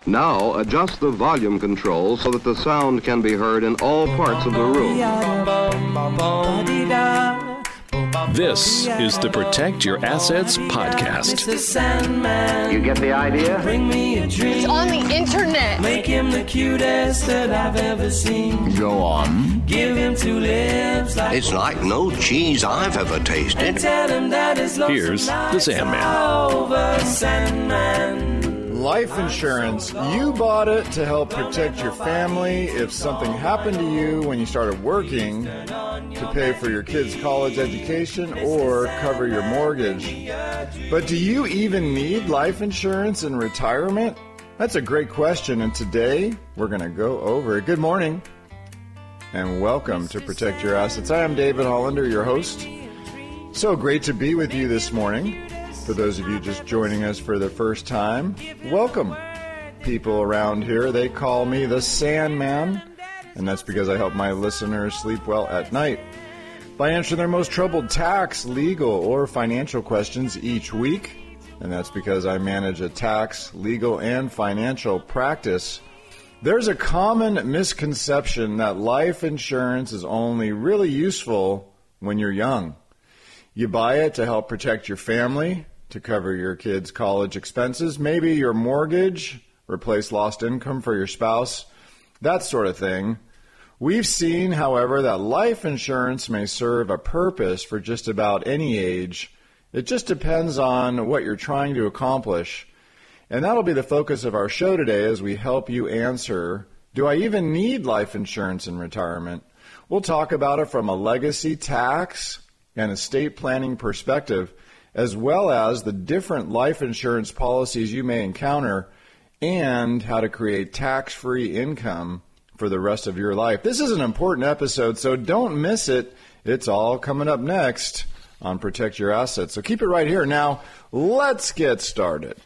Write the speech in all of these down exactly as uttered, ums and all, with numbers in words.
Now adjust the volume control so that the sound can be heard in all parts of the room. This is the Protect Your Assets podcast. You get the idea? Bring me a dream. It's on the internet. Make him the cutest that I've ever seen. Go on. Give him two lips like It's like no cheese I've ever tasted. and tell him that his lonesome Here's the nights Sandman. are over, Sandman. Life insurance. You bought it to help protect your family if something happened to you when you started working to pay for your kids' college education or cover your mortgage. But do you even need life insurance in retirement? That's a great question, and today we're going to go over it. Good morning, and welcome to Protect Your Assets. I am David Hollander, your host. So great to be with you this morning. For those of you just joining us for the first time, welcome. People around here, they call me the Sandman, and that's because I help my listeners sleep well at night by answering their most troubled tax, legal, or financial questions each week. And that's because I manage a tax, legal, and financial practice. There's a common misconception that life insurance is only really useful when you're young. You buy it to help protect your family, to cover your kids' college expenses, maybe your mortgage, replace lost income for your spouse, that sort of thing. We've seen, however, that life insurance may serve a purpose for just about any age. It just depends on what you're trying to accomplish. And that'll be the focus of our show today as we help you answer, do I even need life insurance in retirement? We'll talk about it from a legacy, tax, and estate planning perspective, as well as the different life insurance policies you may encounter and how to create tax-free income for the rest of your life. This is an important episode, so don't miss it. It's all coming up next on Protect Your Assets. So keep it right here. Now, let's get started.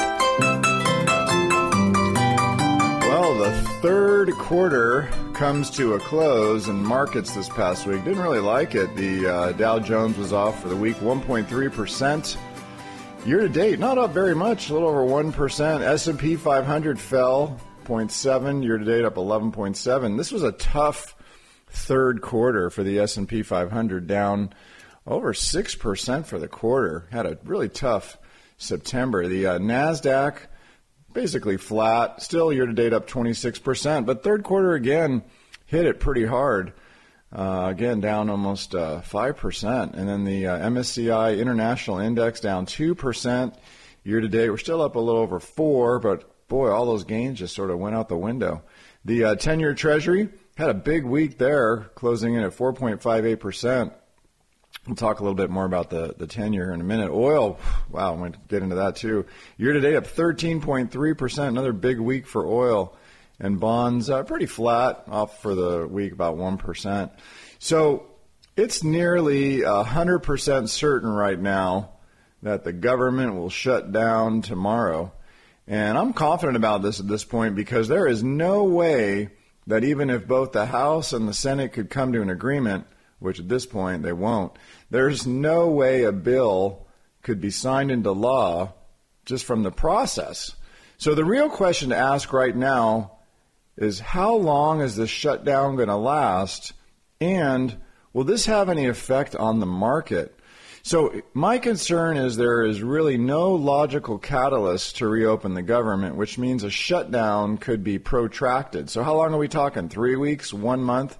Well, the third quarter comes to a close, and markets this past week didn't really like it. The uh, Dow Jones was off for the week one point three percent. Year to date, not up very much, a little over one percent. S and P five hundred fell zero point seven, year to date up eleven point seven. This was a tough third quarter for the S and P five hundred, down over six percent for the quarter. Had a really tough September. The uh, NASDAQ basically flat, still year-to-date up twenty-six percent, but third quarter again hit it pretty hard. Uh, again, down almost uh, five percent. And then the uh, M S C I International Index down two percent year-to-date. We're still up a little over four, but boy, all those gains just sort of went out the window. The uh, ten-year Treasury had a big week there, closing in at four point five eight percent. We'll talk a little bit more about the, the ten-year in a minute. Oil, wow, I'm going to get into that too. Year-to-date up thirteen point three percent, another big week for oil. And bonds uh, pretty flat, off for the week about one percent. So it's nearly one hundred percent certain right now that the government will shut down tomorrow. And I'm confident about this at this point because there is no way that even if both the House and the Senate could come to an agreement, which at this point they won't, there's no way a bill could be signed into law just from the process. So the real question to ask right now is, how long is this shutdown going to last, and will this have any effect on the market? So my concern is there is really no logical catalyst to reopen the government, which means a shutdown could be protracted. So how long are we talking? Three weeks, one month?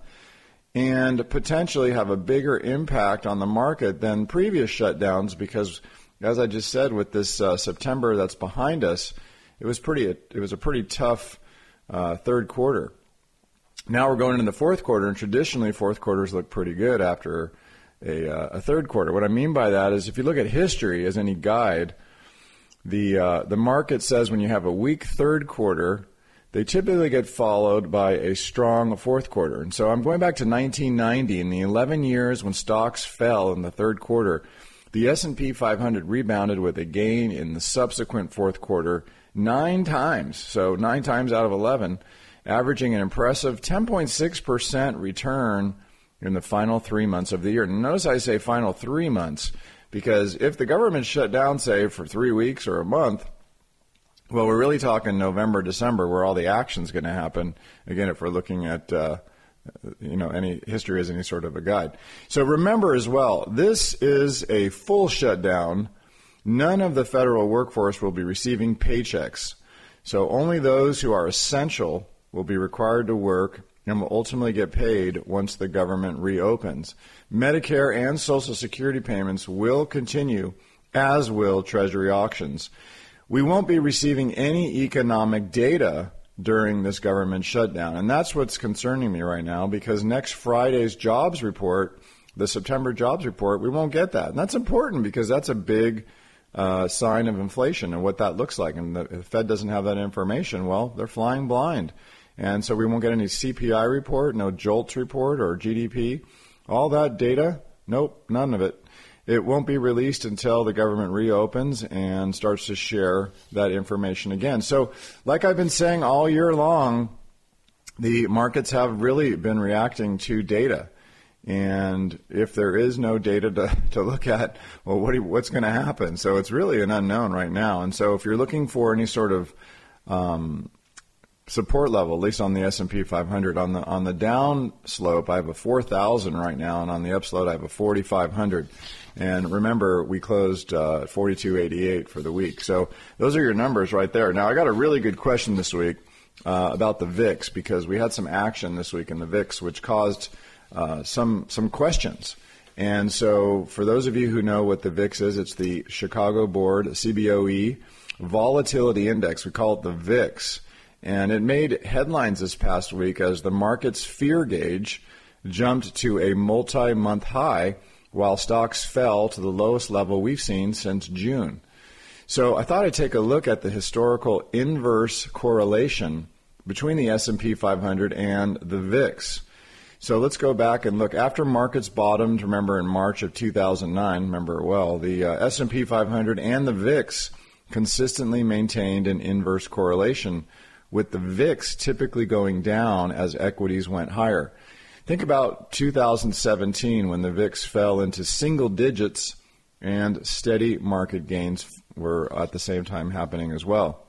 And potentially have a bigger impact on the market than previous shutdowns because, as I just said, with this uh, September that's behind us, it was pretty. It was a pretty tough uh, third quarter. Now we're going into the fourth quarter, and traditionally fourth quarters look pretty good after a, uh, a third quarter. What I mean by that is, if you look at history as any guide, the uh, the market says when you have a weak third quarter, they typically get followed by a strong fourth quarter. And so I'm going back to nineteen ninety. In the eleven years when stocks fell in the third quarter, the S and P five hundred rebounded with a gain in the subsequent fourth quarter nine times. So nine times out of eleven, averaging an impressive ten point six percent return in the final three months of the year. Notice I say final three months because if the government shut down, say, for three weeks or a month, Well, we're really talking November, December, where all the action's going to happen. Again, if we're looking at, uh, you know, any history as any sort of a guide. So remember as well, this is a full shutdown. None of the federal workforce will be receiving paychecks. So only those who are essential will be required to work and will ultimately get paid once the government reopens. Medicare and Social Security payments will continue, as will Treasury auctions. We won't be receiving any economic data during this government shutdown, and that's what's concerning me right now, because next Friday's jobs report, the September jobs report, we won't get that. And that's important because that's a big uh, sign of inflation and what that looks like. And the, if the Fed doesn't have that information, well, they're flying blind. And so we won't get any C P I report, no JOLTS report or G D P. All that data, nope, none of it. It won't be released until the government reopens and starts to share that information again. So like I've been saying all year long, the markets have really been reacting to data. And if there is no data to, to look at, well, what do you, what's going to happen? So it's really an unknown right now. And so if you're looking for any sort of um, support level, at least on the S and P five hundred, on the on the down slope, I have a four thousand right now, and on the up slope, I have a forty-five hundred. And remember, we closed uh, forty-two eighty-eight for the week. So those are your numbers right there. Now, I got a really good question this week uh, about the V I X, because we had some action this week in the V I X, which caused uh, some some questions. And so for those of you who know what the V I X is, it's the Chicago Board C B O E Volatility Index. We call it the V I X. And it made headlines this past week as the market's fear gauge jumped to a multi-month high, while stocks fell to the lowest level we've seen since June. So I thought I'd take a look at the historical inverse correlation between the S and P five hundred and the V I X. So let's go back and look. After markets bottomed, remember in March of two thousand nine, remember it well, the uh, S and P five hundred and the V I X consistently maintained an inverse correlation, with the V I X typically going down as equities went higher. Think about two thousand seventeen, when the V I X fell into single digits and steady market gains were at the same time happening as well.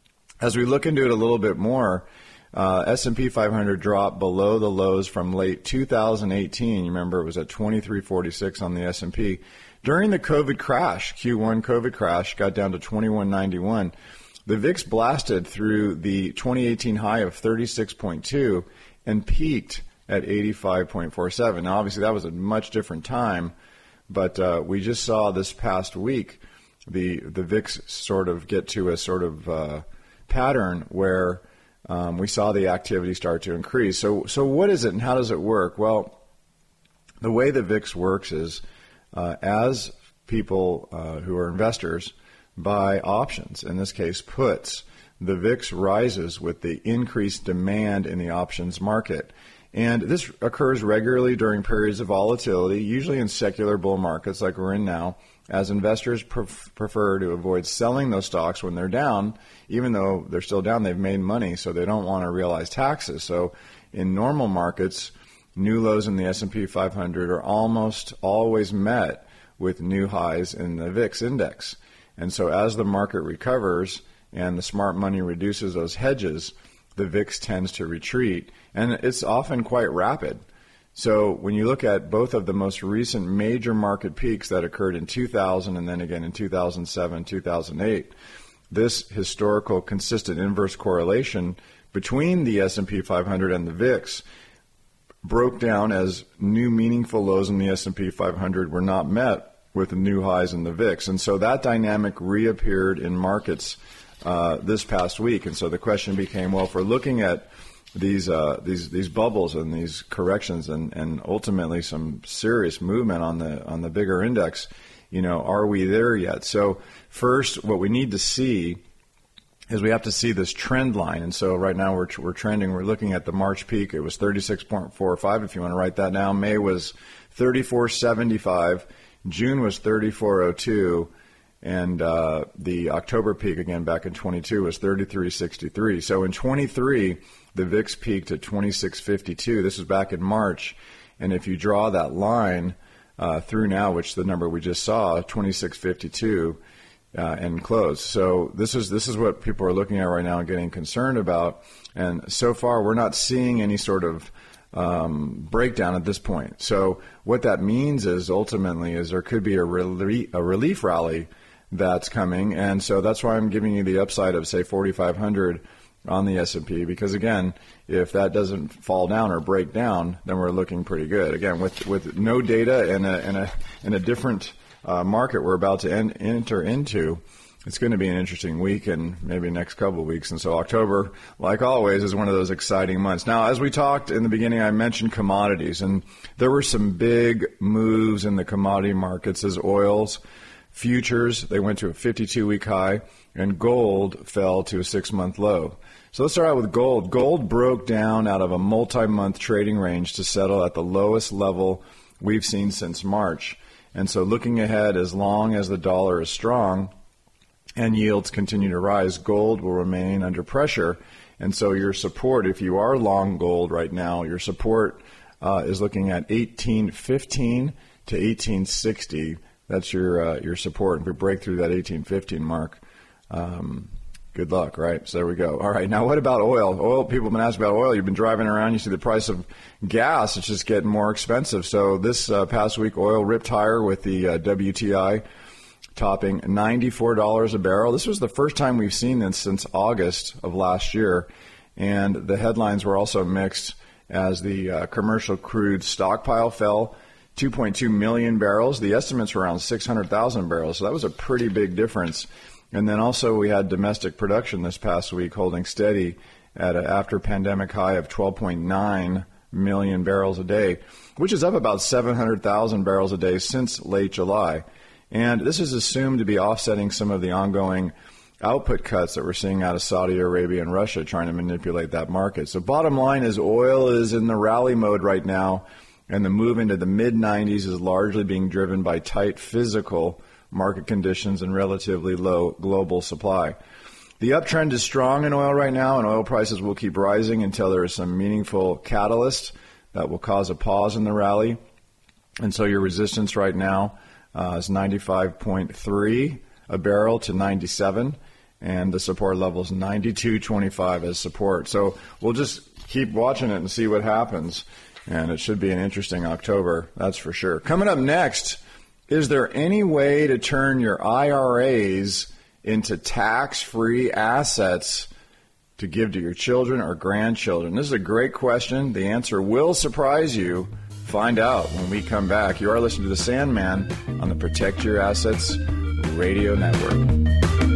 As we look into it a little bit more, uh, S and P five hundred dropped below the lows from late two thousand eighteen. You remember it was at twenty-three forty-six on the S and P. During the COVID crash, Q one COVID crash, got down to twenty-one ninety-one. The V I X blasted through the twenty eighteen high of thirty-six point two and peaked at eighty-five point four seven. Now, obviously, that was a much different time, but uh, we just saw this past week the the V I X sort of get to a sort of uh, pattern where um, we saw the activity start to increase. So, so what is it and how does it work? Well, the way the V I X works is uh, as people uh, who are investors buy options, in this case puts, the V I X rises with the increased demand in the options market. And this occurs regularly during periods of volatility, usually in secular bull markets like we're in now, as investors pref- prefer to avoid selling those stocks when they're down. Even though they're still down, they've made money, so they don't want to realize taxes. So in normal markets, new lows in the S and P five hundred are almost always met with new highs in the V I X index. And so as the market recovers and the smart money reduces those hedges, the V I X tends to retreat, and it's often quite rapid. So when you look at both of the most recent major market peaks that occurred in two thousand and then again in two thousand seven, two thousand eight, this historical consistent inverse correlation between the S and P five hundred and the V I X broke down as new meaningful lows in the S and P five hundred were not met with new highs in the V I X. And so that dynamic reappeared in markets uh, this past week. And so the question became, well, if we're looking at these uh, these these bubbles and these corrections and, and ultimately some serious movement on the on the bigger index, you know, are we there yet? So first, what we need to see is we have to see this trend line. And so right now we're we're trending. We're looking at the March peak. It was thirty-six point four five, if you want to write that down. May was thirty-four seventy-five. June was thirty-four oh two, and uh, the October peak again back in twenty-two was thirty-three sixty-three. So in twenty-three, the V I X peaked at twenty-six fifty-two. This was back in March, and if you draw that line uh, through now, which the number we just saw, twenty-six fifty-two, uh, and close. So this is this is what people are looking at right now and getting concerned about. And so far, we're not seeing any sort of um, breakdown at this point. So what that means is ultimately is there could be a relief, a relief rally that's coming. And so that's why I'm giving you the upside of, say, forty-five hundred on the S and P, because, again, if that doesn't fall down or break down, then we're looking pretty good. Again, with with no data and a, and a, and a different uh, market we're about to en- enter into, it's going to be an interesting week and maybe next couple of weeks. And so October, like always, is one of those exciting months. Now, as we talked in the beginning, I mentioned commodities, and there were some big moves in the commodity markets as oils, futures, they went to a fifty-two week high, and gold fell to a six-month low. So let's start out with gold. Gold broke down out of a multi-month trading range to settle at the lowest level we've seen since March. And so looking ahead, as long as the dollar is strong and yields continue to rise, gold will remain under pressure. And so your support, if you are long gold right now, your support uh, is looking at eighteen fifteen to eighteen sixty. That's your uh, your support. If we break through that eighteen fifteen mark, um, good luck, right? So there we go. All right, now what about oil? Oil, people have been asking about oil. You've been driving around, you see the price of gas, it's just getting more expensive. So this uh, past week, oil ripped higher with the uh, W T I topping ninety-four dollars a barrel. This was the first time we've seen this since August of last year. And the headlines were also mixed as the uh, commercial crude stockpile fell two point two million barrels. The estimates were around six hundred thousand barrels. So that was a pretty big difference. And then also we had domestic production this past week holding steady at an after-pandemic high of twelve point nine million barrels a day, which is up about seven hundred thousand barrels a day since late July. And this is assumed to be offsetting some of the ongoing output cuts that we're seeing out of Saudi Arabia and Russia trying to manipulate that market. So bottom line is oil is in the rally mode right now, and the move into the mid nineties is largely being driven by tight physical market conditions and relatively low global supply. The uptrend is strong in oil right now, and oil prices will keep rising until there is some meaningful catalyst that will cause a pause in the rally. And so your resistance right now uh, is ninety-five point three a barrel to ninety-seven, and the support level is ninety-two twenty-five as support. So we'll just keep watching it and see what happens, and it should be an interesting October, that's for sure. Coming up next, is there any way to turn your I R As into tax-free assets to give to your children or grandchildren? This is a great question. The answer will surprise you. Find out when we come back. You are listening to The Sandman on the Protect Your Assets Radio Network.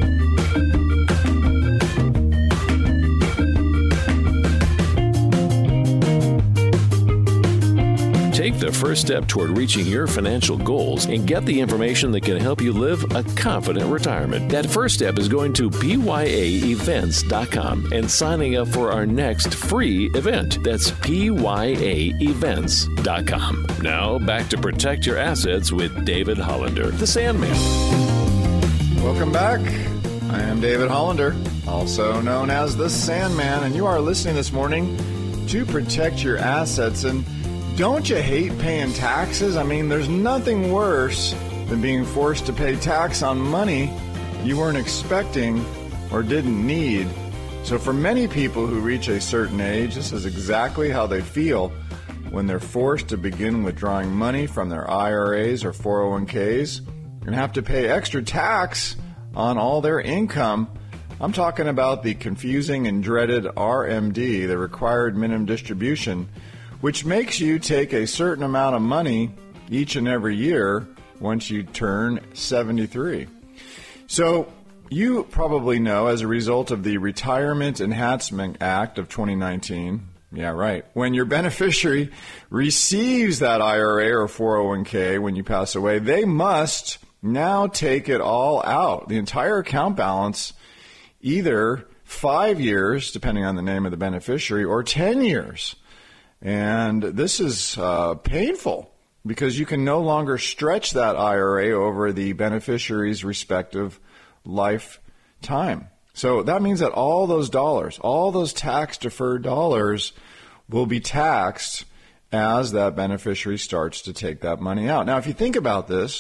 Take the first step toward reaching your financial goals and get the information that can help you live a confident retirement. That first step is going to P Y A events dot com and signing up for our next free event. That's P Y A events dot com. Now, back to Protect Your Assets with David Hollander, the Sandman. Welcome back. I am David Hollander, also known as the Sandman, and you are listening this morning to Protect Your Assets. And don't you hate paying taxes? I mean, there's nothing worse than being forced to pay tax on money you weren't expecting or didn't need. So for many people who reach a certain age, this is exactly how they feel when they're forced to begin withdrawing money from their I R As or four oh one k's and have to pay extra tax on all their income. I'm talking about the confusing and dreaded R M D, the required minimum distribution, which makes you take a certain amount of money each and every year once you turn seventy-three. So you probably know, as a result of the Retirement Enhancement Act of twenty nineteen, yeah, right, when your beneficiary receives that I R A or four oh one k when you pass away, they must now take it all out, the entire account balance, either five years, depending on the name of the beneficiary, or ten years. And this is uh, painful because you can no longer stretch that I R A over the beneficiary's respective lifetime. So that means that all those dollars, all those tax-deferred dollars will be taxed as that beneficiary starts to take that money out. Now, if you think about this,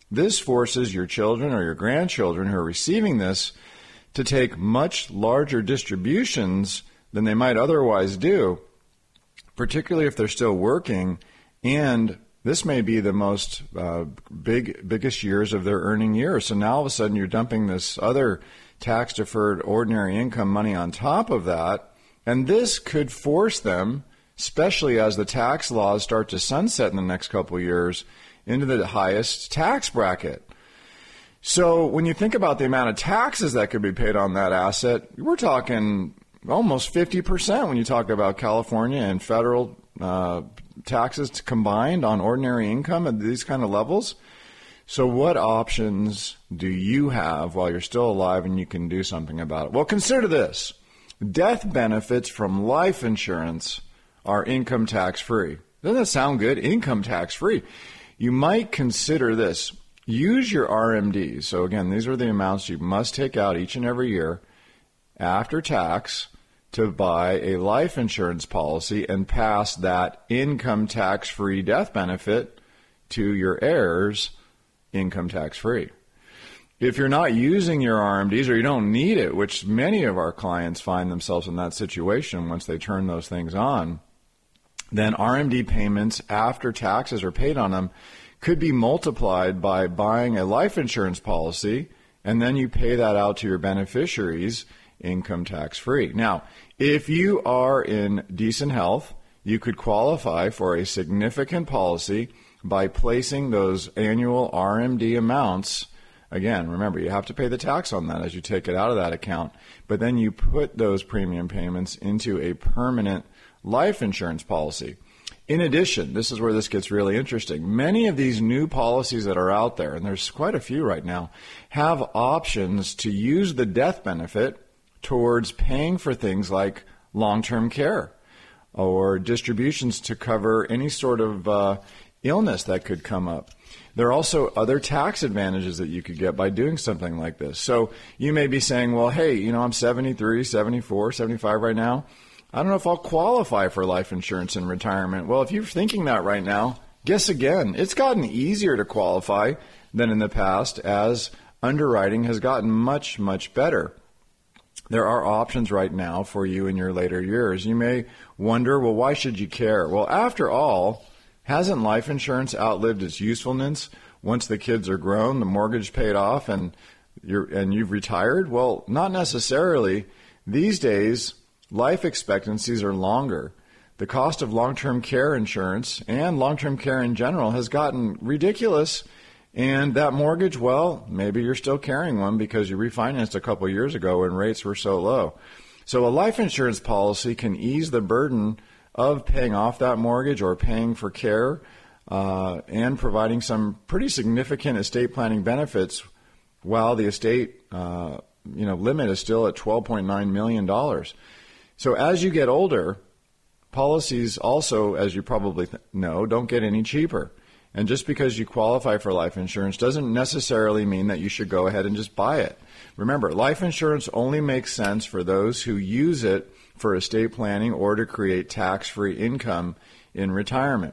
This forces your children or your grandchildren who are receiving this to take much larger distributions than they might otherwise do, particularly if they're still working, and this may be the most uh, big, biggest years of their earning years. So now all of a sudden you're dumping this other tax-deferred ordinary income money on top of that, and this could force them, especially as the tax laws start to sunset in the next couple of years, into the highest tax bracket. So when you think about the amount of taxes that could be paid on that asset, we're talking almost fifty percent when you talk about California and federal uh, taxes combined on ordinary income at these kind of levels. So what options do you have while you're still alive and you can do something about it? Well, consider this. Death benefits from life insurance are income tax free. Doesn't that sound good? Income tax free. You might consider this. Use your R M Ds. So again, these are the amounts you must take out each and every year after tax to buy a life insurance policy and pass that income tax-free death benefit to your heirs income tax-free. If you're not using your R M Ds or you don't need it, which many of our clients find themselves in that situation once they turn those things on, then R M D payments after taxes are paid on them could be multiplied by buying a life insurance policy, and then you pay that out to your beneficiaries income tax-free. Now, if you are in decent health, you could qualify for a significant policy by placing those annual R M D amounts. Again, remember, you have to pay the tax on that as you take it out of that account, but then you put those premium payments into a permanent life insurance policy. In addition, this is where this gets really interesting. Many of these new policies that are out there, and there's quite a few right now, have options to use the death benefit towards paying for things like long-term care or distributions to cover any sort of uh, illness that could come up. There are also other tax advantages that you could get by doing something like this. So you may be saying, well, hey, you know, I'm seventy-three, seventy-four, seventy-five right now. I don't know if I'll qualify for life insurance in retirement. Well, if you're thinking that right now, guess again. It's gotten easier to qualify than in the past as underwriting has gotten much, much better. There are options right now for you in your later years. You may wonder, well, why should you care? Well, after all, hasn't life insurance outlived its usefulness? Once the kids are grown, the mortgage paid off, and you're and you've retired? Well, not necessarily. These days, life expectancies are longer. The cost of long-term care insurance and long-term care in general has gotten ridiculous. And that mortgage, well, maybe you're still carrying one because you refinanced a couple of years ago when rates were so low. So a life insurance policy can ease the burden of paying off that mortgage or paying for care uh, and providing some pretty significant estate planning benefits while the estate uh, you know, limit is still at twelve point nine million dollars. So as you get older, policies also, as you probably th- know, don't get any cheaper. And just because you qualify for life insurance doesn't necessarily mean that you should go ahead and just buy it. Remember, life insurance only makes sense for those who use it for estate planning or to create tax-free income in retirement.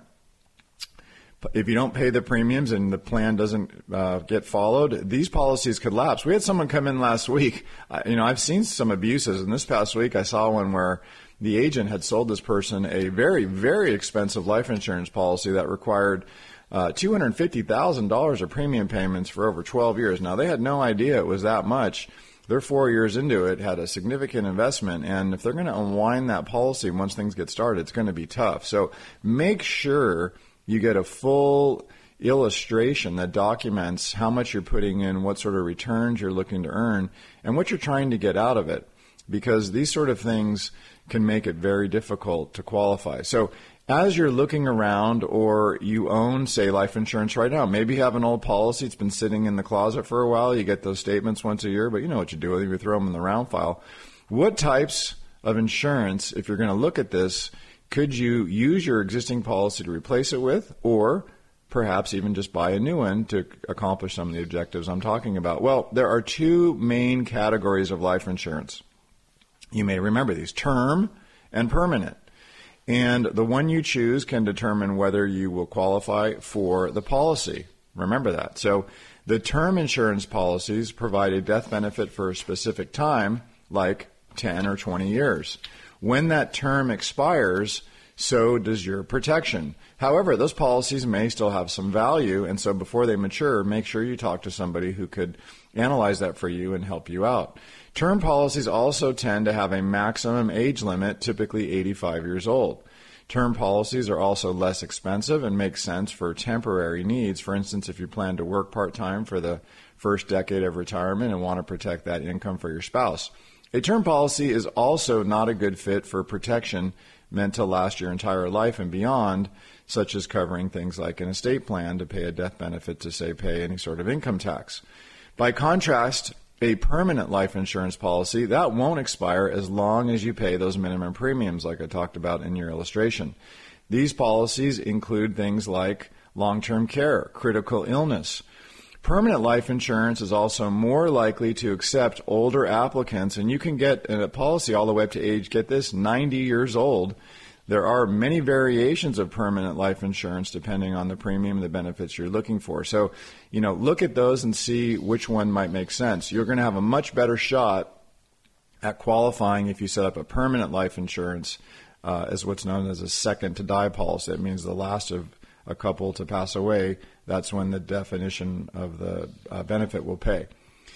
If you don't pay the premiums and the plan doesn't uh, get followed, these policies could lapse. We had someone come in last week. Uh, you know, I've seen some abuses, and this past week I saw one where the agent had sold this person a very, very expensive life insurance policy that required uh, two hundred fifty thousand dollars of premium payments for over twelve years. Now, they had no idea it was that much. They're four years into it, had a significant investment, and if they're going to unwind that policy once things get started, it's going to be tough. So make sure you get a full illustration that documents how much you're putting in, what sort of returns you're looking to earn, and what you're trying to get out of it, because these sort of things can make it very difficult to qualify. So as you're looking around, or you own, say, life insurance right now, maybe you have an old policy, it's been sitting in the closet for a while, you get those statements once a year, but you know what you do with them, you throw them in the round file. What types of insurance, if you're going to look at this, could you use your existing policy to replace it with, or perhaps even just buy a new one to accomplish some of the objectives I'm talking about? Well, there are two main categories of life insurance. You may remember these: term and permanent. And the one you choose can determine whether you will qualify for the policy. Remember that. So the term insurance policies provide a death benefit for a specific time, like ten or twenty years. When that term expires, so does your protection. However, those policies may still have some value, and so before they mature, make sure you talk to somebody who could analyze that for you and help you out. Term policies also tend to have a maximum age limit, typically eighty-five years old. Term policies are also less expensive and make sense for temporary needs. For instance, if you plan to work part-time for the first decade of retirement and want to protect that income for your spouse. A term policy is also not a good fit for protection meant to last your entire life and beyond, such as covering things like an estate plan to pay a death benefit to, say, pay any sort of income tax. By contrast, a permanent life insurance policy, that won't expire as long as you pay those minimum premiums like I talked about in your illustration. These policies include things like long-term care, critical illness. Permanent life insurance is also more likely to accept older applicants, and you can get a policy all the way up to age, get this, ninety years old. There are many variations of permanent life insurance depending on the premium and the benefits you're looking for. So, you know, look at those and see which one might make sense. You're going to have a much better shot at qualifying if you set up a permanent life insurance uh, as what's known as a second to die policy. That means the last of a couple to pass away. That's when the definition of the uh, benefit will pay.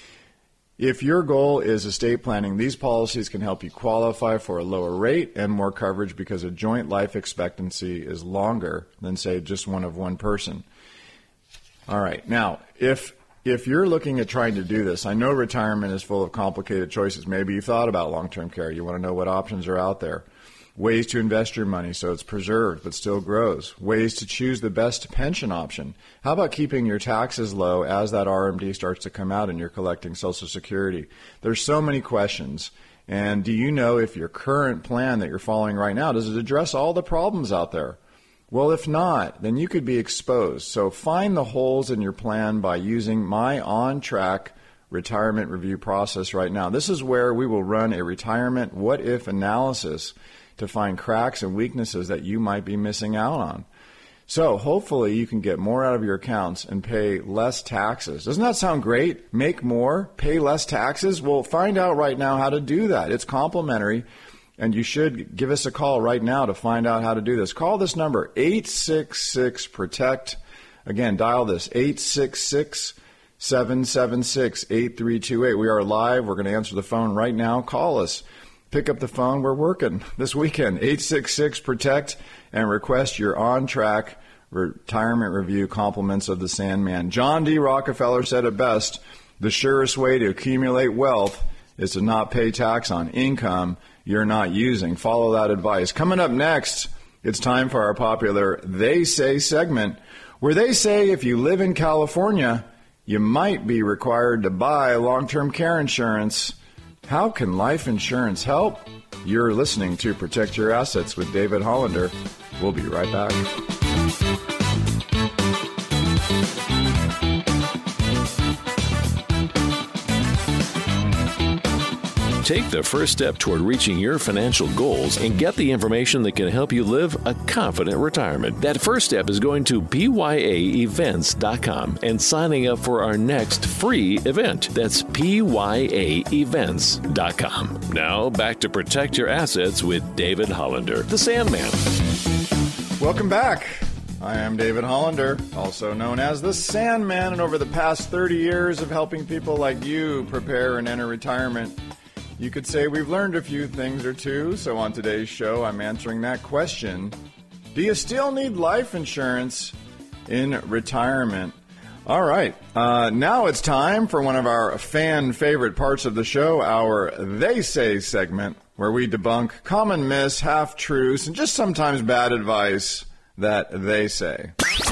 If your goal is estate planning, these policies can help you qualify for a lower rate and more coverage because a joint life expectancy is longer than, say, just one of one person. All right. Now, if if you're looking at trying to do this, I know retirement is full of complicated choices. Maybe you thought about long-term care. You want to know what options are out there. Ways to invest your money so it's preserved but still grows. Ways to choose the best pension option. How about keeping your taxes low as that R M D starts to come out and you're collecting Social Security? There's so many questions. And do you know if your current plan that you're following right now, does it address all the problems out there? Well, if not, then you could be exposed. So find the holes in your plan by using my on-track retirement review process right now. This is where we will run a retirement what-if analysis to find cracks and weaknesses that you might be missing out on. So hopefully you can get more out of your accounts and pay less taxes. Doesn't that sound great? Make more, pay less taxes? Well, find out right now how to do that. It's complimentary, and you should give us a call right now to find out how to do this. Call this number, eight six six, PROTECT. Again, dial this, eight six six, seven seven six, eight three two eight. We are live. We're going to answer the phone right now. Call us. Pick up the phone. We're working this weekend. eight six six, PROTECT, and request your on-track retirement review compliments of the Sandman. John D. Rockefeller said it best, the surest way to accumulate wealth is to not pay tax on income you're not using. Follow that advice. Coming up next, it's time for our popular They Say segment, where they say if you live in California, you might be required to buy long-term care insurance. How can life insurance help? You're listening to Protect Your Assets with David Hollander. We'll be right back. Take the first step toward reaching your financial goals and get the information that can help you live a confident retirement. That first step is going to P Y A events dot com and signing up for our next free event. That's P Y A events dot com. Now, back to Protect Your Assets with David Hollander, the Sandman. Welcome back. I am David Hollander, also known as the Sandman, and over the past thirty years of helping people like you prepare and enter retirement, you could say we've learned a few things or two. So on today's show, I'm answering that question. Do you still need life insurance in retirement? All right. Uh, now it's time for one of our fan favorite parts of the show, our They Say segment, where we debunk common myths, half-truths, and just sometimes bad advice that they say.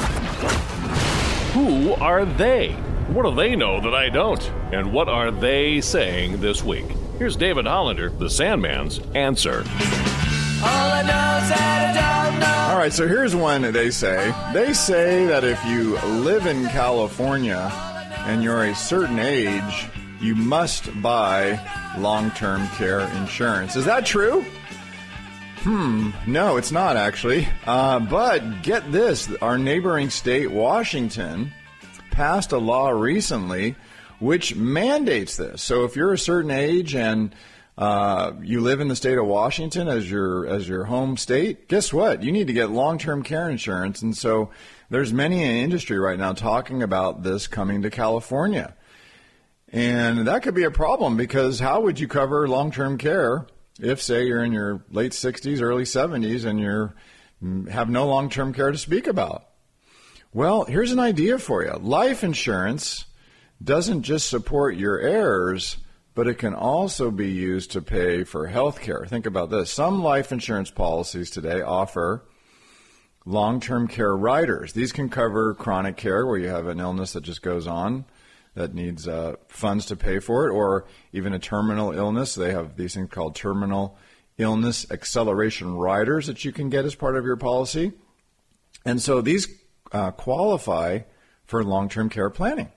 Who are they? What do they know that I don't? And what are they saying this week? Here's David Hollander, the Sandman's answer. All I know is that I don't know. All right, so here's one they say. They say that if you live in California and you're a certain age, you must buy long-term care insurance. Is that true? Hmm, no, it's not actually. Uh, but get this, our neighboring state, Washington, passed a law recently which mandates this. So if you're a certain age and uh, you live in the state of Washington as your as your home state, guess what? You need to get long-term care insurance. And so there's many in the industry right now talking about this coming to California. And that could be a problem, because how would you cover long-term care if, say, you're in your late sixties, early seventies, and you have no long-term care to speak about? Well, here's an idea for you. Life insurance doesn't just support your heirs, but it can also be used to pay for health care. Think about this. Some life insurance policies today offer long-term care riders. These can cover chronic care, where you have an illness that just goes on that needs uh, funds to pay for it, or even a terminal illness. They have these things called terminal illness acceleration riders that you can get as part of your policy. And so these uh, qualify for long-term care planning.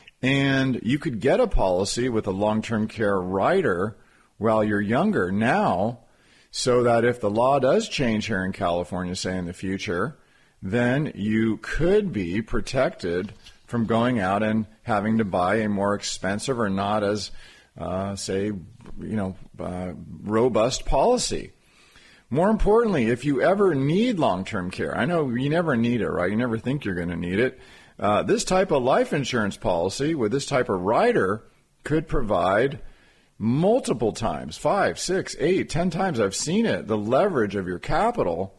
And you could get a policy with a long-term care rider while you're younger now, so that if the law does change here in California, say in the future, then you could be protected from going out and having to buy a more expensive or not as, uh, say, you know, uh, robust policy. More importantly, if you ever need long-term care, I know you never need it, right? You never think you're going to need it. Uh, this type of life insurance policy with this type of rider could provide multiple times, five, six, eight, ten times, I've seen it, the leverage of your capital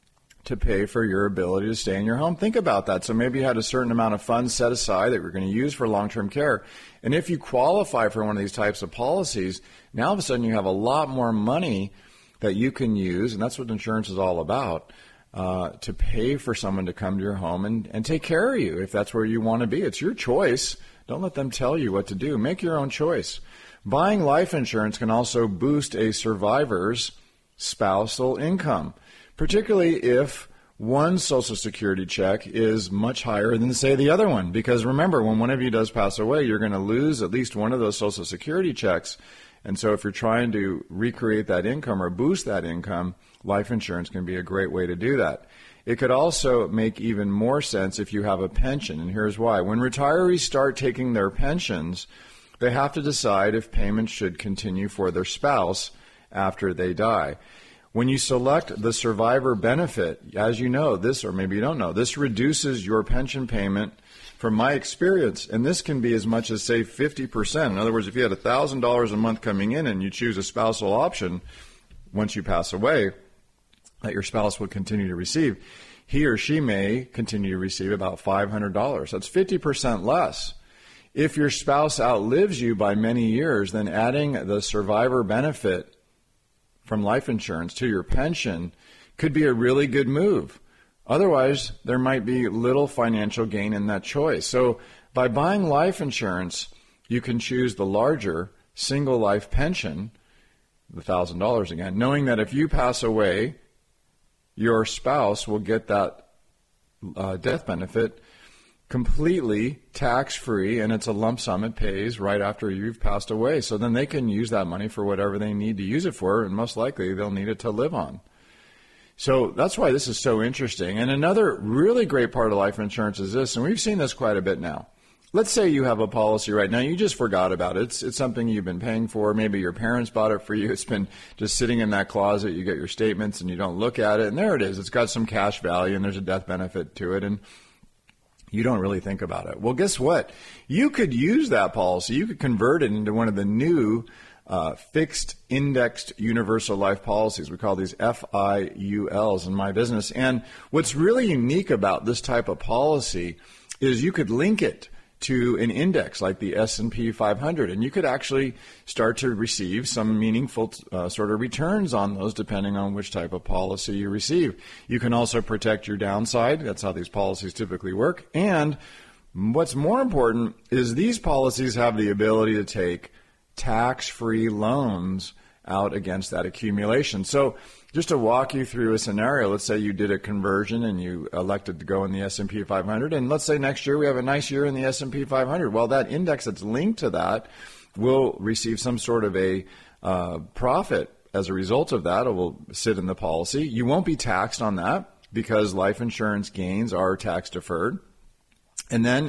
to pay for your ability to stay in your home. Think about that. So maybe you had a certain amount of funds set aside that you're going to use for long-term care. And if you qualify for one of these types of policies, now all of a sudden you have a lot more money that you can use, and that's what insurance is all about, uh, to pay for someone to come to your home and, and take care of you if that's where you want to be. It's your choice. Don't let them tell you what to do. Make your own choice. Buying life insurance can also boost a survivor's spousal income, particularly if one Social Security check is much higher than, say, the other one. Because remember, when one of you does pass away, you're going to lose at least one of those Social Security checks. And so if you're trying to recreate that income or boost that income, life insurance can be a great way to do that. It could also make even more sense if you have a pension, and here's why. When retirees start taking their pensions, they have to decide if payments should continue for their spouse after they die. When you select the survivor benefit, as you know, this, or maybe you don't know, this reduces your pension payment from my experience, and this can be as much as, say, fifty percent. In other words, if you had one thousand dollars a month coming in and you choose a spousal option once you pass away that your spouse would continue to receive, he or she may continue to receive about five hundred dollars. That's fifty percent less. If your spouse outlives you by many years, then adding the survivor benefit from life insurance to your pension could be a really good move. Otherwise, there might be little financial gain in that choice. So by buying life insurance, you can choose the larger single life pension, the one thousand dollars again, knowing that if you pass away, your spouse will get that uh, death benefit completely tax-free, and it's a lump sum. It pays right after you've passed away. So then they can use that money for whatever they need to use it for, and most likely they'll need it to live on. So that's why this is so interesting. And another really great part of life insurance is this, and we've seen this quite a bit now. Let's say you have a policy right now, you just forgot about it. It's, it's something you've been paying for. Maybe your parents bought it for you. It's been just sitting in that closet. You get your statements and you don't look at it, and there it is. It's got some cash value and there's a death benefit to it, and you don't really think about it. Well, guess what? You could use that policy. You could convert it into one of the new uh, fixed indexed universal life policies. We call these F I U Ls in my business. And what's really unique about this type of policy is you could link it to an index like the S and P five hundred, and you could actually start to receive some meaningful uh, sort of returns on those depending on which type of policy you receive. You can also protect your downside. That's how these policies typically work. And what's more important is these policies have the ability to take tax-free loans out against that accumulation. So just to walk you through a scenario, let's say you did a conversion and you elected to go in the S and P five hundred, and let's say next year we have a nice year in the S and P five hundred. Well, that index that's linked to that will receive some sort of a uh, profit as a result of that. It will sit in the policy. You won't be taxed on that because life insurance gains are tax deferred. And then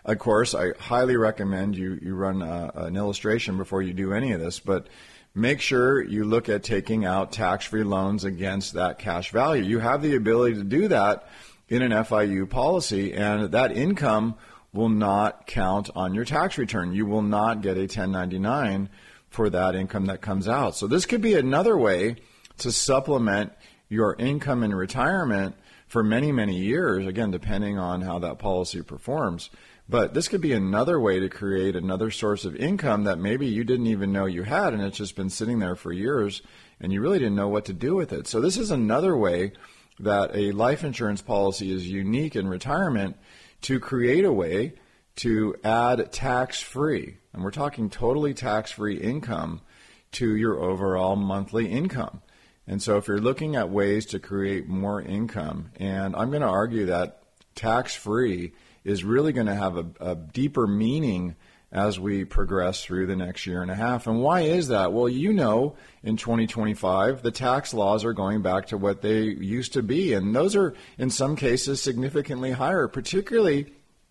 of course, I highly recommend you, you run a, an illustration before you do any of this, but make sure you look at taking out tax-free loans against that cash value. You have the ability to do that in an F I U policy, and that income will not count on your tax return. You will not get a ten ninety-nine for that income that comes out. So this could be another way to supplement your income in retirement for many, many years, again, depending on how that policy performs. But this could be another way to create another source of income that maybe you didn't even know you had, and it's just been sitting there for years, and you really didn't know what to do with it. So this is another way that a life insurance policy is unique in retirement to create a way to add tax-free, and we're talking totally tax-free income to your overall monthly income. And so if you're looking at ways to create more income, and I'm going to argue that tax-free is really going to have a, a deeper meaning as we progress through the next year and a half. And why is that? Well, you know, in twenty twenty-five, the tax laws are going back to what they used to be, and those are, in some cases, significantly higher, particularly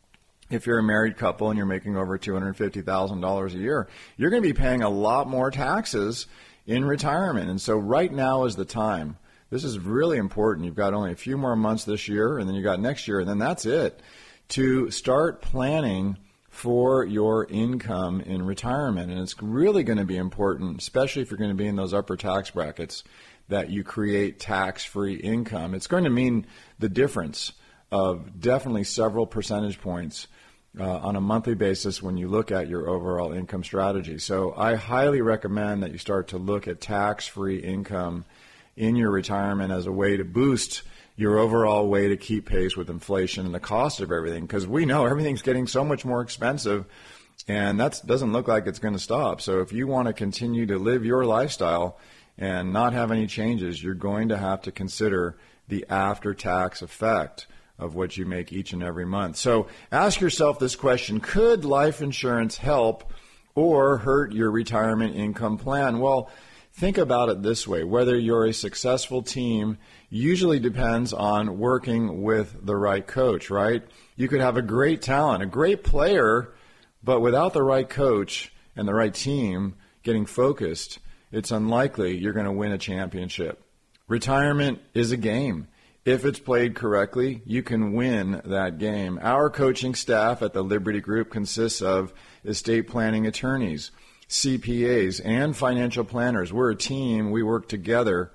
if you're a married couple and you're making over two hundred fifty thousand dollars a year. You're going to be paying a lot more taxes in retirement. And so right now is the time. This is really important. You've got only a few more months this year, and then you got next year, and then that's it, to start planning for your income in retirement. And it's really going to be important, especially if you're going to be in those upper tax brackets, that you create tax-free income. It's going to mean the difference of definitely several percentage points uh, on a monthly basis when you look at your overall income strategy. So I highly recommend that you start to look at tax-free income in your retirement as a way to boost your overall way to keep pace with inflation and the cost of everything, because we know everything's getting so much more expensive, and that doesn't look like it's going to stop. So if you want to continue to live your lifestyle and not have any changes, you're going to have to consider the after-tax effect of what you make each and every month. So ask yourself this question: could life insurance help or hurt your retirement income plan? Well, think about it this way. Whether you're a successful team usually depends on working with the right coach, right? You could have a great talent, a great player, but without the right coach and the right team getting focused, it's unlikely you're going to win a championship. Retirement is a game. If it's played correctly, you can win that game. Our coaching staff at the Liberty Group consists of estate planning attorneys, C P As, and financial planners. We're a team. We work together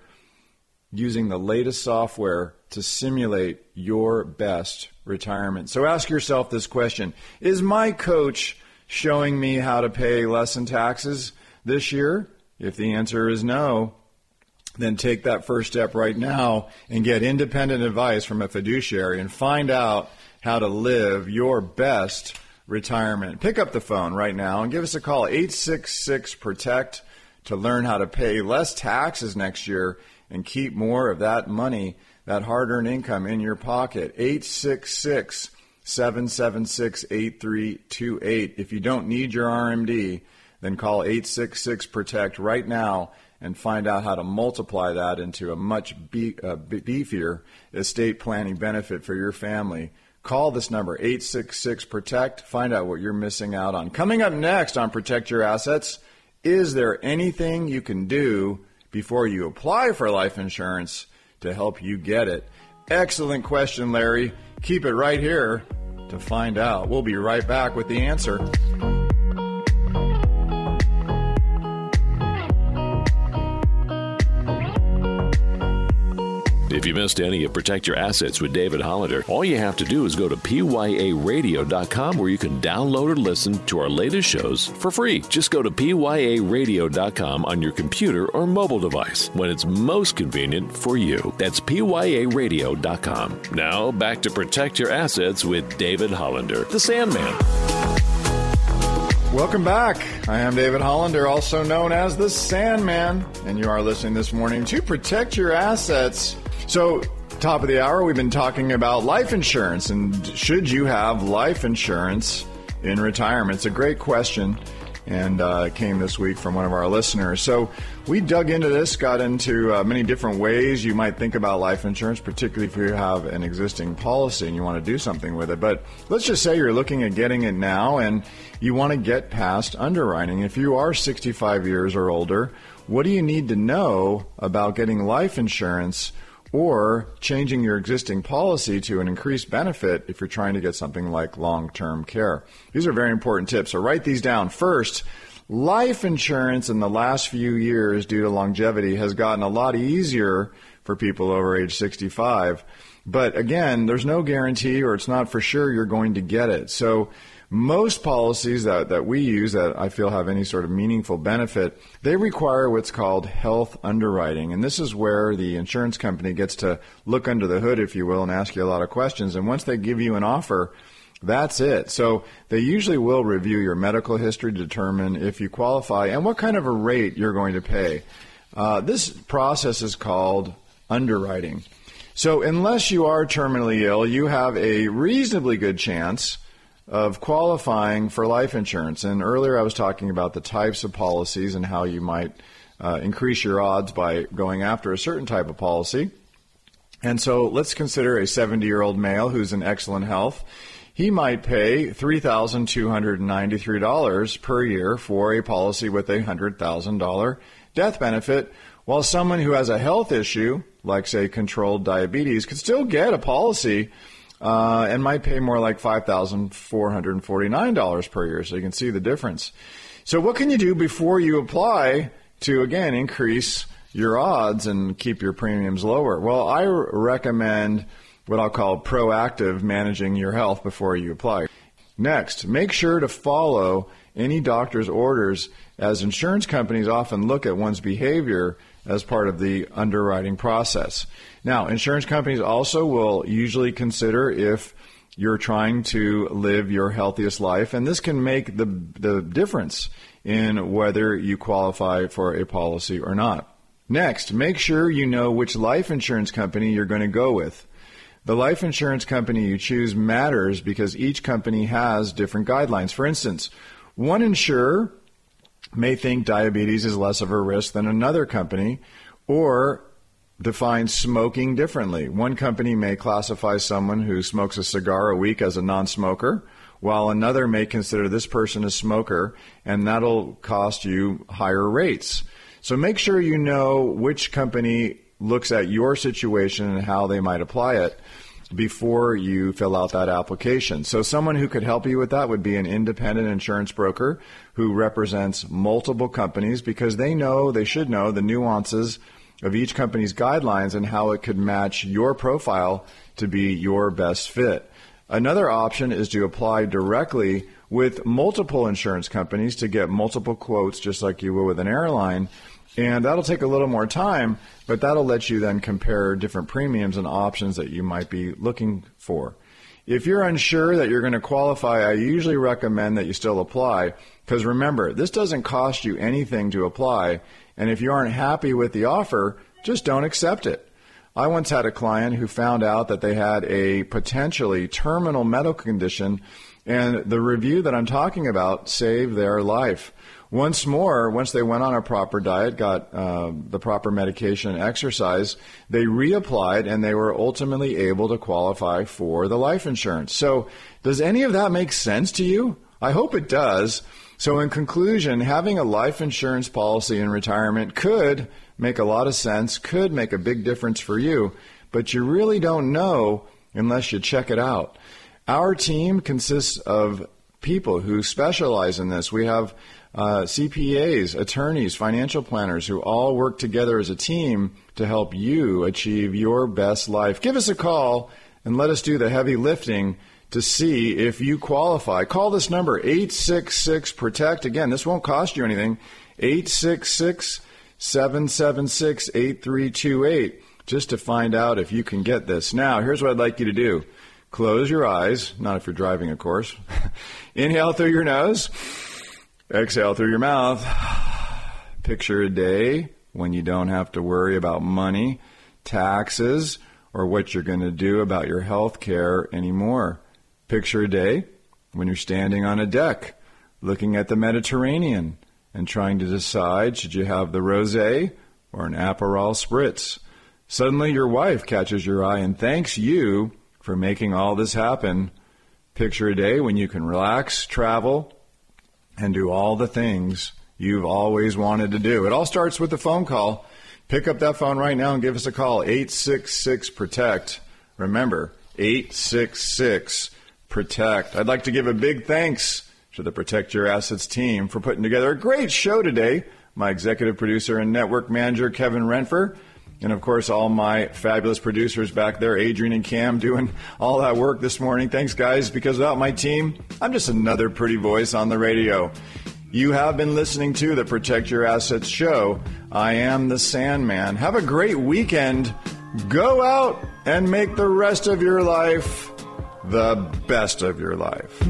using the latest software to simulate your best retirement. So ask yourself this question: is my coach showing me how to pay less in taxes this year? If the answer is no, then take that first step right now and get independent advice from a fiduciary and find out how to live your best retirement. Pick up the phone right now and give us a call, eight six six, PROTECT, to learn how to pay less taxes next year and keep more of that money, that hard-earned income, in your pocket. eight six six, seven seven six, eight three two eight. If you don't need your R M D, then call eight six six, PROTECT right now and find out how to multiply that into a much be- uh, beefier estate planning benefit for your family. Call this number, eight six six, PROTECT. Find out what you're missing out on. Coming up next on Protect Your Assets, is there anything you can do before you apply for life insurance to help you get it? Excellent question, Larry. Keep it right here to find out. We'll be right back with the answer. If you missed any of Protect Your Assets with David Hollander, all you have to do is go to P Y A radio dot com, where you can download or listen to our latest shows for free. Just go to P Y A radio dot com on your computer or mobile device when it's most convenient for you. That's P Y A radio dot com. Now, back to Protect Your Assets with David Hollander, the Sandman. Welcome back. I am David Hollander, also known as the Sandman, and you are listening this morning to Protect Your Assets. So, top of the hour, we've been talking about life insurance, and should you have life insurance in retirement? It's a great question, and uh, it came this week from one of our listeners. So we dug into this, got into uh, many different ways you might think about life insurance, particularly if you have an existing policy and you want to do something with it. But let's just say you're looking at getting it now and you want to get past underwriting. If you are sixty-five years or older, what do you need to know about getting life insurance or changing your existing policy to an increased benefit if you're trying to get something like long-term care? These are very important tips, so write these down. First, life insurance in the last few years due to longevity has gotten a lot easier for people over age sixty-five. But again, there's no guarantee, or it's not for sure you're going to get it. So most policies that, that we use that I feel have any sort of meaningful benefit, they require what's called health underwriting. And this is where the insurance company gets to look under the hood, if you will, and ask you a lot of questions. And once they give you an offer, that's it. So they usually will review your medical history to determine if you qualify and what kind of a rate you're going to pay. Uh, this process is called underwriting. So unless you are terminally ill, you have a reasonably good chance of qualifying for life insurance. And earlier I was talking about the types of policies and how you might uh, increase your odds by going after a certain type of policy. And so let's consider a seventy-year-old male who's in excellent health. He might pay three thousand two hundred ninety-three dollars per year for a policy with a one hundred thousand dollars death benefit, while someone who has a health issue, like, say, controlled diabetes, could still get a policy Uh, and might pay more like five thousand four hundred forty-nine dollars per year. So you can see the difference. So what can you do before you apply to, again, increase your odds and keep your premiums lower? Well, I r- recommend what I'll call proactive managing your health before you apply. Next, make sure to follow any doctor's orders, as insurance companies often look at one's behavior as part of the underwriting process. Now, insurance companies also will usually consider if you're trying to live your healthiest life, and this can make the the difference in whether you qualify for a policy or not. Next, make sure you know which life insurance company you're going to go with. The life insurance company you choose matters because each company has different guidelines. For instance, one insurer may think diabetes is less of a risk than another company, or define smoking differently. One company may classify someone who smokes a cigar a week as a non-smoker, while another may consider this person a smoker, and that'll cost you higher rates. So make sure you know which company looks at your situation and how they might apply it before you fill out that application. So someone who could help you with that would be an independent insurance broker who represents multiple companies, because they know, they should know the nuances of each company's guidelines and how it could match your profile to be your best fit. Another option is to apply directly with multiple insurance companies to get multiple quotes, just like you would with an airline. And that'll take a little more time, but that'll let you then compare different premiums and options that you might be looking for. If you're unsure that you're going to qualify, I usually recommend that you still apply, because remember, this doesn't cost you anything to apply, and if you aren't happy with the offer, just don't accept it. I once had a client who found out that they had a potentially terminal medical condition, and the review that I'm talking about saved their life. Once more, once they went on a proper diet, got uh, the proper medication and exercise, they reapplied and they were ultimately able to qualify for the life insurance. So does any of that make sense to you? I hope it does. So in conclusion, having a life insurance policy in retirement could make a lot of sense, could make a big difference for you, but you really don't know unless you check it out. Our team consists of people who specialize in this. We have uh, C P As, attorneys, financial planners who all work together as a team to help you achieve your best life. Give us a call and let us do the heavy lifting to see if you qualify. Call this number, eight six six, PROTECT. Again, this won't cost you anything, eight six six, seven seven six, eight three two eight, just to find out if you can get this. Now, here's what I'd like you to do. Close your eyes, not if you're driving, of course. Inhale through your nose. Exhale through your mouth. Picture a day when you don't have to worry about money, taxes, or what you're going to do about your health care anymore. Picture a day when you're standing on a deck looking at the Mediterranean and trying to decide, should you have the rosé or an Aperol Spritz? Suddenly your wife catches your eye and thanks you for making all this happen. Picture a day when you can relax, travel, and do all the things you've always wanted to do. It all starts with a phone call. Pick up that phone right now and give us a call, eight six six, PROTECT. Remember, eight six six, PROTECT. I'd like to give a big thanks to the Protect Your Assets team for putting together a great show today. My executive producer and network manager, Kevin Renfer, and, of course, all my fabulous producers back there, Adrian and Cam, doing all that work this morning. Thanks, guys, because without my team, I'm just another pretty voice on the radio. You have been listening to the Protect Your Assets show. I am the Sandman. Have a great weekend. Go out and make the rest of your life the best of your life.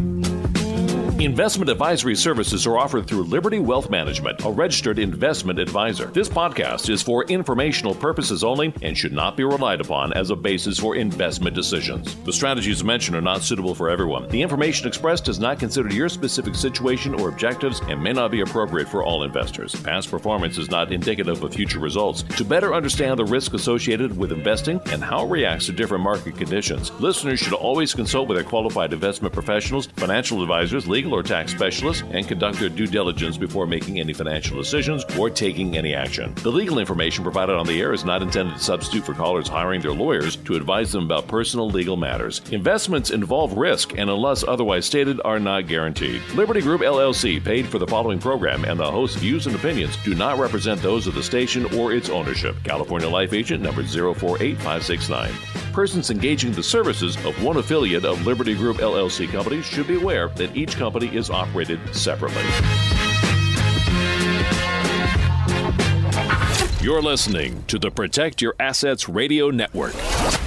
Investment advisory services are offered through Liberty Wealth Management, a registered investment advisor. This podcast is for informational purposes only and should not be relied upon as a basis for investment decisions. The strategies mentioned are not suitable for everyone. The information expressed does not consider your specific situation or objectives and may not be appropriate for all investors. Past performance is not indicative of future results. To better understand the risk associated with investing and how it reacts to different market conditions, listeners should always consult with their qualified investment professionals, financial advisors, legal or tax specialists, and conduct their due diligence before making any financial decisions or taking any action. The legal information provided on the air is not intended to substitute for callers hiring their lawyers to advise them about personal legal matters. Investments involve risk and, unless otherwise stated, are not guaranteed. Liberty Group L L C paid for the following program, and the host's views and opinions do not represent those of the station or its ownership. California Life Agent number zero four eight five six nine. Persons engaging the services of one affiliate of Liberty Group L L C companies should be aware that each company is operated separately. You're listening to the Protect Your Assets Radio Network.